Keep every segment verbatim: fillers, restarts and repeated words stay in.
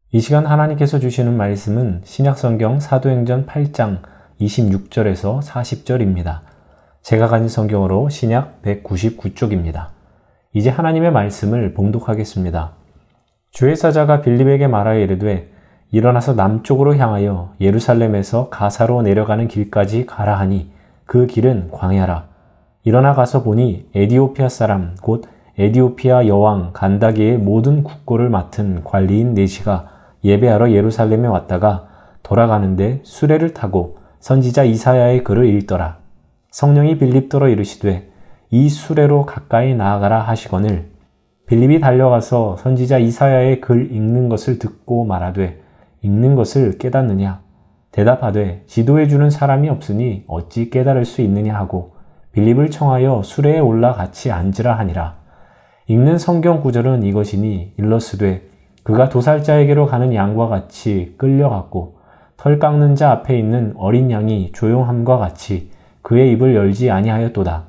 이 시간 하나님께서 주시는 말씀은 신약성경 사도행전 팔 장 이십육 절에서 사십 절입니다. 제가 가진 성경으로 신약 백구십구 쪽입니다. 이제 하나님의 말씀을 봉독하겠습니다. 주의 사자가 빌립에게 말하여 이르되 일어나서 남쪽으로 향하여 예루살렘에서 가사로 내려가는 길까지 가라 하니 그 길은 광야라. 일어나 가서 보니 에디오피아 사람 곧 에디오피아 여왕 간다게의 모든 국고를 맡은 관리인 네시가 예배하러 예루살렘에 왔다가 돌아가는데 수레를 타고 선지자 이사야의 글을 읽더라. 성령이 빌립더러 이르시되 이 수레로 가까이 나아가라 하시거늘 빌립이 달려가서 선지자 이사야의 글 읽는 것을 듣고 말하되 읽는 것을 깨닫느냐? 대답하되 지도해주는 사람이 없으니 어찌 깨달을 수 있느냐 하고 빌립을 청하여 수레에 올라 같이 앉으라 하니라. 읽는 성경 구절은 이것이니 일러스되 그가 도살자에게로 가는 양과 같이 끌려갔고 털 깎는 자 앞에 있는 어린 양이 조용함과 같이 그의 입을 열지 아니하였도다.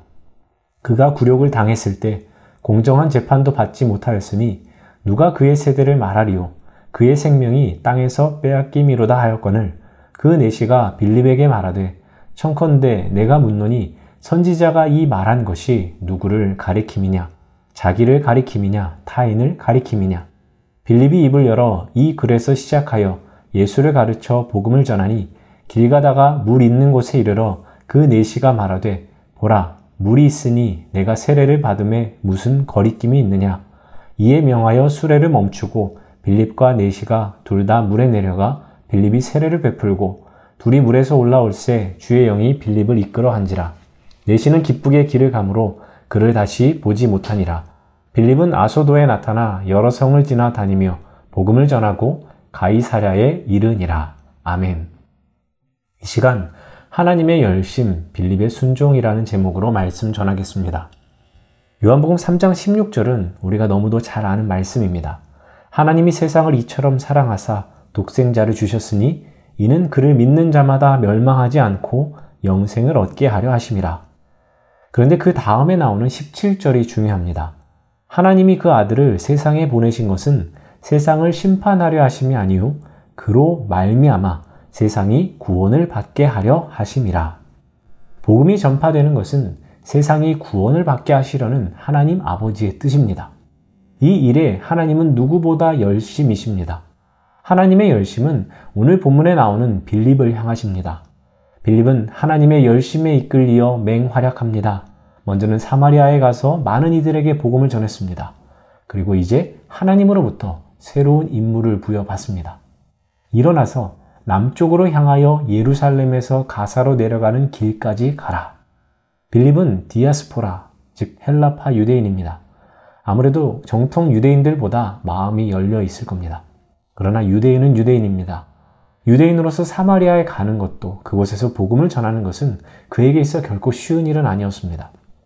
그가 굴욕을 당했을 때 공정한 재판도 받지 못하였으니 누가 그의 세대를 말하리요. 그의 생명이 땅에서 빼앗김이로다 하였거늘 그 내시가 빌립에게 말하되 청컨대 내가 묻노니 선지자가 이 말한 것이 누구를 가리킴이냐? 자기를 가리킴이냐? 타인을 가리킴이냐? 빌립이 입을 열어 이 글에서 시작하여 예수를 가르쳐 복음을 전하니 길 가다가 물 있는 곳에 이르러 그 내시가 말하되 보라 물이 있으니 내가 세례를 받음에 무슨 거리낌이 있느냐? 이에 명하여 수레를 멈추고 빌립과 내시가 둘 다 물에 내려가 빌립이 세례를 베풀고 둘이 물에서 올라올새 주의 영이 빌립을 이끌어 한지라. 내시는 기쁘게 길을 가므로 그를 다시 보지 못하니라. 빌립은 아소도에 나타나 여러 성을 지나 다니며 복음을 전하고 가이사랴에 이르니라. 아멘. 이 시간 하나님의 열심, 빌립의 순종이라는 제목으로 말씀 전하겠습니다. 요한복음 삼 장 십육 절은 우리가 너무도 잘 아는 말씀입니다. 하나님이 세상을 이처럼 사랑하사 독생자를 주셨으니 이는 그를 믿는 자마다 멸망하지 않고 영생을 얻게 하려 하심이라. 그런데 그 다음에 나오는 십칠 절이 중요합니다. 하나님이 그 아들을 세상에 보내신 것은 세상을 심판하려 하심이 아니요 그로 말미암아 세상이 구원을 받게 하려 하심이라. 복음이 전파되는 것은 세상이 구원을 받게 하시려는 하나님 아버지의 뜻입니다. 이 일에 하나님은 누구보다 열심이십니다. 하나님의 열심은 오늘 본문에 나오는 빌립을 향하십니다. 빌립은 하나님의 열심에 이끌리어 맹활약합니다. 먼저는 사마리아에 가서 많은 이들에게 복음을 전했습니다. 그리고 이제 하나님으로부터 새로운 임무를 부여받습니다. 일어나서 남쪽으로 향하여 예루살렘에서 가사로 내려가는 길까지 가라. 빌립은 디아스포라, 즉 헬라파 유대인입니다. 아무래도 정통 유대인들보다 마음이 열려 있을 겁니다. 그러나 유대인은 유대인입니다. 유대인으로서 사마리아에 가는 것도 그곳에서 복음을 전하는 것은 그에게 있어 결코 쉬운 일은 아니었습니다.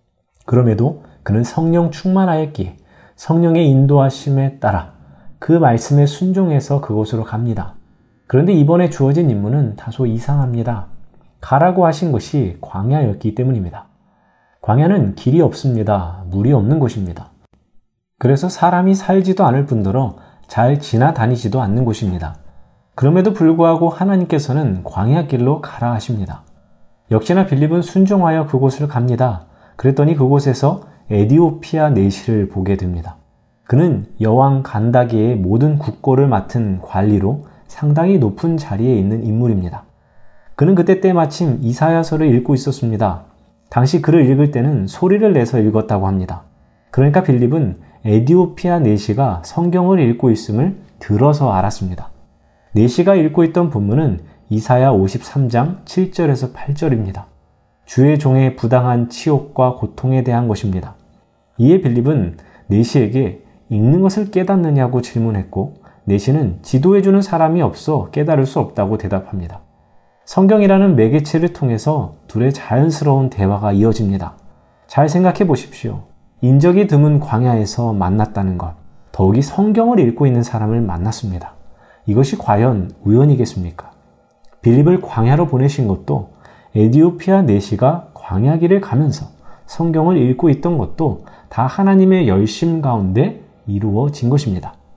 그럼에도 그는 성령 충만하였기에 성령의 인도하심에 따라 그 말씀에 순종해서 그곳으로 갑니다. 그런데 이번에 주어진 임무는 다소 이상합니다. 가라고 하신 것이 광야였기 때문입니다. 광야는 길이 없습니다. 물이 없는 곳입니다. 그래서 사람이 살지도 않을 뿐더러 잘 지나다니지도 않는 곳입니다. 그럼에도 불구하고 하나님께서는 광야길로 가라 하십니다. 역시나 빌립은 순종하여 그곳을 갑니다. 그랬더니 그곳에서 에디오피아 내시를 보게 됩니다. 그는 여왕 간다게의 모든 국고를 맡은 관리로 상당히 높은 자리에 있는 인물입니다. 그는 그때 때마침 이사야서를 읽고 있었습니다. 당시 글을 읽을 때는 소리를 내서 읽었다고 합니다. 그러니까 빌립은 에디오피아 내시가 성경을 읽고 있음을 들어서 알았습니다. 내시가 읽고 있던 본문은 이사야 오십삼 장 칠 절에서 팔 절입니다. 주의 종의 부당한 치욕과 고통에 대한 것입니다. 이에 빌립은 내시에게 읽는 것을 깨닫느냐고 질문했고 내시는 지도해주는 사람이 없어 깨달을 수 없다고 대답합니다. 성경이라는 매개체를 통해서 둘의 자연스러운 대화가 이어집니다. 잘 생각해 보십시오. 인적이 드문 광야에서 만났다는 것, 더욱이 성경을 읽고 있는 사람을 만났습니다. 이것이 과연 우연이겠습니까? 빌립을 광야로 보내신 것도 에디오피아 내시가 광야길을 가면서 성경을 읽고 있던 것도 다 하나님의 열심 가운데 이루어진 것입니다.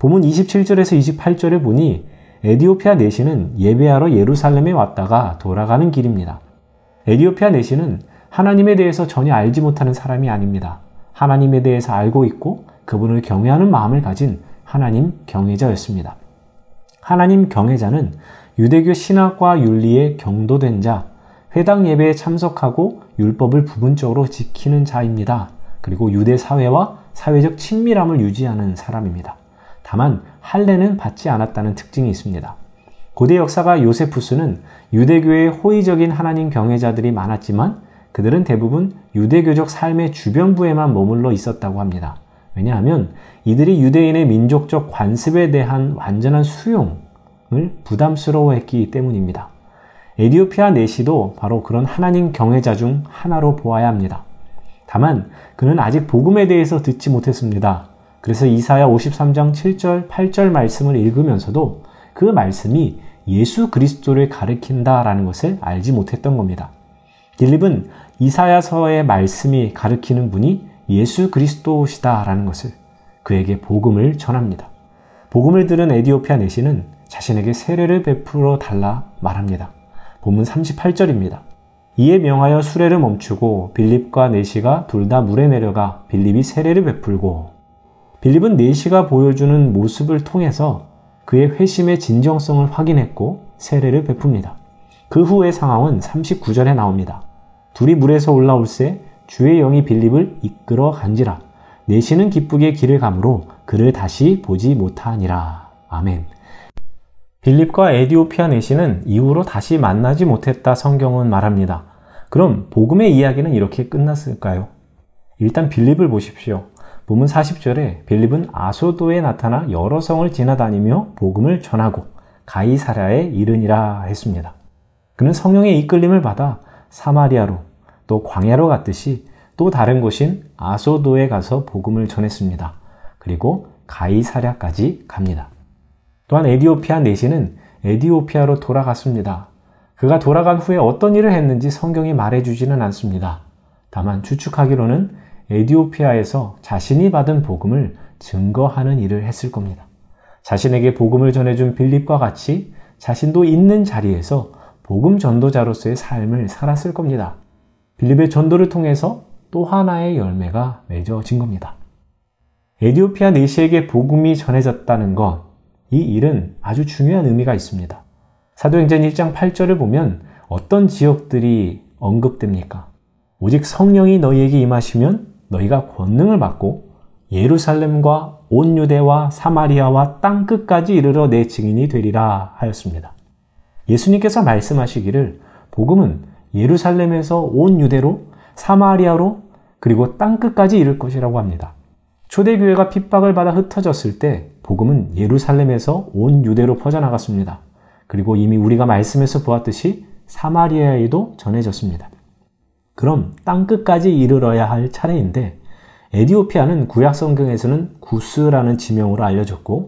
본문 이십칠 절에서 이십팔 절에 보니 에디오피아 내시는 예배하러 예루살렘에 왔다가 돌아가는 길입니다. 에디오피아 내시는 하나님에 대해서 전혀 알지 못하는 사람이 아닙니다. 하나님에 대해서 알고 있고 그분을 경외하는 마음을 가진 하나님 경외자였습니다. 하나님 경외자는 유대교 신학과 윤리에 경도된 자, 회당 예배에 참석하고 율법을 부분적으로 지키는 자입니다. 그리고 유대 사회와 사회적 친밀함을 유지하는 사람입니다. 다만 할례는 받지 않았다는 특징이 있습니다. 고대 역사가 요세푸스는 유대교의 호의적인 하나님 경외자들이 많았지만 그들은 대부분 유대교적 삶의 주변부에만 머물러 있었다고 합니다. 왜냐하면 이들이 유대인의 민족적 관습에 대한 완전한 수용을 부담스러워했기 때문입니다. 에디오피아 내시도 바로 그런 하나님 경외자 중 하나로 보아야 합니다. 다만 그는 아직 복음에 대해서 듣지 못했습니다. 그래서 이사야 오십삼 장 칠 절, 팔 절 말씀을 읽으면서도 그 말씀이 예수 그리스도를 가리킨다라는 것을 알지 못했던 겁니다. 빌립은 이사야서의 말씀이 가리키는 분이 예수 그리스도시다라는 것을 그에게 복음을 전합니다. 복음을 들은 에디오피아 내시는 자신에게 세례를 베풀어 달라 말합니다. 본문 삼십팔 절입니다. 이에 명하여 수레를 멈추고 빌립과 내시가 둘 다 물에 내려가 빌립이 세례를 베풀고 빌립은 내시가 보여주는 모습을 통해서 그의 회심의 진정성을 확인했고 세례를 베풉니다. 그 후의 상황은 삼십구 절에 나옵니다. 둘이 물에서 올라올새 주의 영이 빌립을 이끌어 간지라 내시는 기쁘게 길을 가므로 그를 다시 보지 못하니라. 아멘. 빌립과 에디오피아 내시는 이후로 다시 만나지 못했다 성경은 말합니다. 그럼 복음의 이야기는 이렇게 끝났을까요? 일단 빌립을 보십시오. 본문 사십 절에 빌립은 아소도에 나타나 여러 성을 지나다니며 복음을 전하고 가이사랴에 이르니라 했습니다. 그는 성령의 이끌림을 받아 사마리아로 또 광야로 갔듯이 또 다른 곳인 아소도에 가서 복음을 전했습니다. 그리고 가이사랴까지 갑니다. 또한 에디오피아 내시는 에디오피아로 돌아갔습니다. 그가 돌아간 후에 어떤 일을 했는지 성경이 말해주지는 않습니다. 다만 추측하기로는 에디오피아에서 자신이 받은 복음을 증거하는 일을 했을 겁니다. 자신에게 복음을 전해준 빌립과 같이 자신도 있는 자리에서 복음 전도자로서의 삶을 살았을 겁니다. 빌립의 전도를 통해서 또 하나의 열매가 맺어진 겁니다. 에디오피아 내시에게 복음이 전해졌다는 것, 이 일은 아주 중요한 의미가 있습니다. 사도행전 일 장 팔 절을 보면 어떤 지역들이 언급됩니까? 오직 성령이 너희에게 임하시면 너희가 권능을 받고 예루살렘과 온 유대와 사마리아와 땅끝까지 이르러 내 증인이 되리라 하였습니다. 예수님께서 말씀하시기를 복음은 예루살렘에서 온 유대로 사마리아로 그리고 땅끝까지 이를 것이라고 합니다. 초대교회가 핍박을 받아 흩어졌을 때 복음은 예루살렘에서 온 유대로 퍼져나갔습니다. 그리고 이미 우리가 말씀에서 보았듯이 사마리아에도 전해졌습니다. 그럼 땅끝까지 이르러야 할 차례인데 에디오피아는 구약 성경에서는 구스라는 지명으로 알려졌고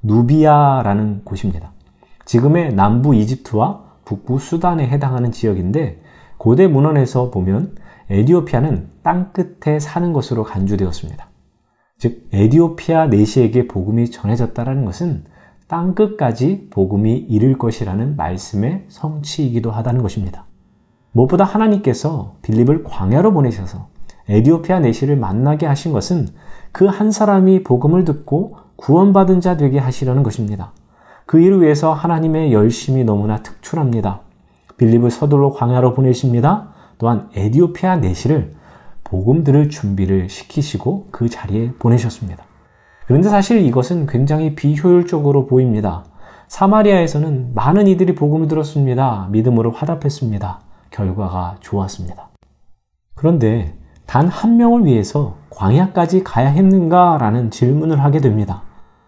누비아라는 곳입니다. 지금의 남부 이집트와 북부 수단에 해당하는 지역인데 고대 문헌에서 보면 에디오피아는 땅끝에 사는 것으로 간주되었습니다. 즉 에디오피아 내시에게 복음이 전해졌다는 것은 땅끝까지 복음이 이를 것이라는 말씀의 성취이기도 하다는 것입니다. 무엇보다 하나님께서 빌립을 광야로 보내셔서 에디오피아 내시를 만나게 하신 것은 그 한 사람이 복음을 듣고 구원받은 자 되게 하시려는 것입니다. 그 일을 위해서 하나님의 열심이 너무나 특출합니다. 빌립을 서둘러 광야로 보내십니다. 또한 에디오피아 내시를 복음 들을 준비를 시키시고 그 자리에 보내셨습니다. 그런데 사실 이것은 굉장히 비효율적으로 보입니다. 사마리아에서는 많은 이들이 복음을 들었습니다. 믿음으로 화답했습니다. 결과가 좋았습니다. 그런데 단 한 명을 위해서 광야까지 가야 했는가라는 질문을 하게 됩니다.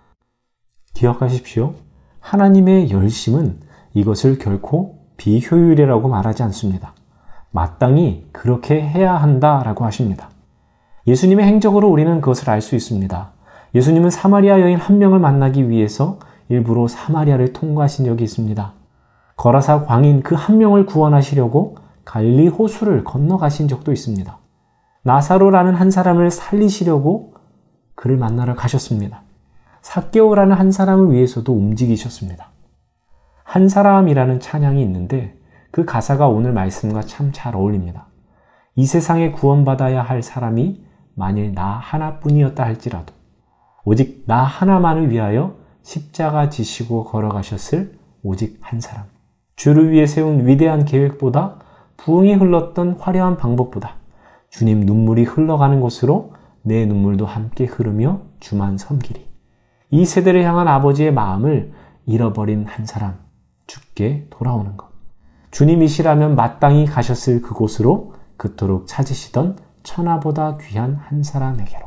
기억하십시오. 하나님의 열심은 이것을 결코 비효율이라고 말하지 않습니다. 마땅히 그렇게 해야 한다라고 하십니다. 예수님의 행적으로 우리는 그것을 알 수 있습니다. 예수님은 사마리아 여인 한 명을 만나기 위해서 일부러 사마리아를 통과하신 적이 있습니다. 거라사 광인 그 한 명을 구원하시려고 갈릴리 호수를 건너가신 적도 있습니다. 나사로라는 한 사람을 살리시려고 그를 만나러 가셨습니다. 삭개오라는 한 사람을 위해서도 움직이셨습니다. 한 사람이라는 찬양이 있는데 그 가사가 오늘 말씀과 참 잘 어울립니다. 이 세상에 구원받아야 할 사람이 만일 나 하나뿐이었다 할지라도 오직 나 하나만을 위하여 십자가 지시고 걸어가셨을 오직 한 사람. 주를 위해 세운 위대한 계획보다 부흥이 흘렀던 화려한 방법보다 주님 눈물이 흘러가는 곳으로 내 눈물도 함께 흐르며 주만 섬기리. 이 세대를 향한 아버지의 마음을 잃어버린 한 사람, 주께 돌아오는 것. 주님이시라면 마땅히 가셨을 그곳으로 그토록 찾으시던 천하보다 귀한 한 사람에게로.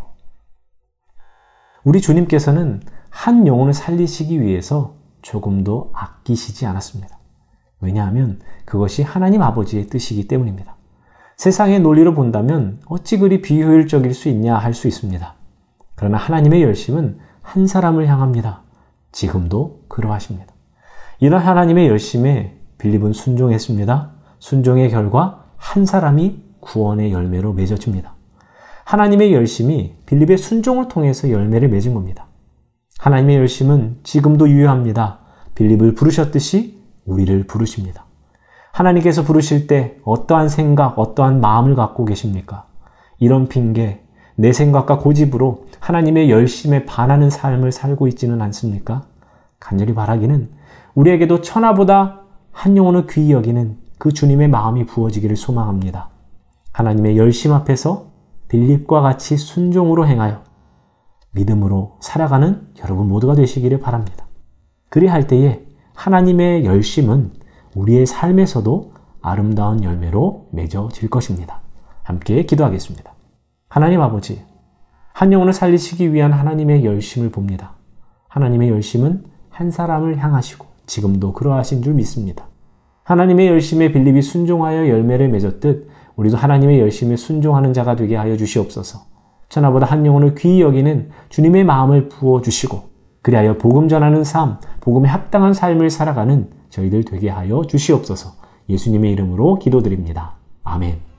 우리 주님께서는 한 영혼을 살리시기 위해서 조금도 아끼시지 않았습니다. 왜냐하면 그것이 하나님 아버지의 뜻이기 때문입니다. 세상의 논리로 본다면 어찌 그리 비효율적일 수 있냐 할 수 있습니다. 그러나 하나님의 열심은 한 사람을 향합니다. 지금도 그러하십니다. 이런 하나님의 열심에 빌립은 순종했습니다. 순종의 결과 한 사람이 구원의 열매로 맺어집니다. 하나님의 열심이 빌립의 순종을 통해서 열매를 맺은 겁니다. 하나님의 열심은 지금도 유효합니다. 빌립을 부르셨듯이 우리를 부르십니다. 하나님께서 부르실 때 어떠한 생각, 어떠한 마음을 갖고 계십니까? 이런 핑계, 내 생각과 고집으로 하나님의 열심에 반하는 삶을 살고 있지는 않습니까? 간절히 바라기는 우리에게도 천하보다 한 영혼을 귀히 여기는 그 주님의 마음이 부어지기를 소망합니다. 하나님의 열심 앞에서 빌립과 같이 순종으로 행하여 믿음으로 살아가는 여러분 모두가 되시기를 바랍니다. 그리할 때에 하나님의 열심은 우리의 삶에서도 아름다운 열매로 맺어질 것입니다. 함께 기도하겠습니다. 하나님 아버지, 한 영혼을 살리시기 위한 하나님의 열심을 봅니다. 하나님의 열심은 한 사람을 향하시고 지금도 그러하신 줄 믿습니다. 하나님의 열심에 빌립이 순종하여 열매를 맺었듯 우리도 하나님의 열심에 순종하는 자가 되게 하여 주시옵소서. 천하보다 한 영혼을 귀히 여기는 주님의 마음을 부어주시고 그리하여 복음 전하는 삶, 복음에 합당한 삶을 살아가는 저희들 되게 하여 주시옵소서. 예수님의 이름으로 기도드립니다. 아멘.